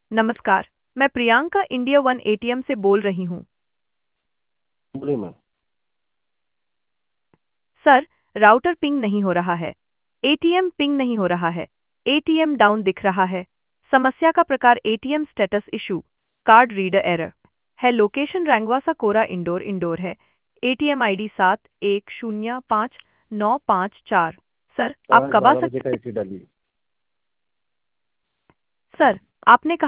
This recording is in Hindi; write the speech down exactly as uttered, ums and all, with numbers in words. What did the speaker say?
नमस्कार, मैं प्रियंका इंडिया वन एटीएम से बोल रही हूँ। बोलिए मैम। सर, राउटर पिंग नहीं हो रहा है। एटीएम पिंग नहीं हो रहा है। एटीएम डाउन दिख रहा है। समस्या का प्रकार ATM status issue, card reader error है। लोकेशन रंगवासा कोरा इंडोर इंडोर है। एटीएम आईडी सात एक शून्य पाँच नौ पाँच चार। सर, आप आज कब आ बारह बजे सकते का हैं? एसी डालिए। सर, आपने कहा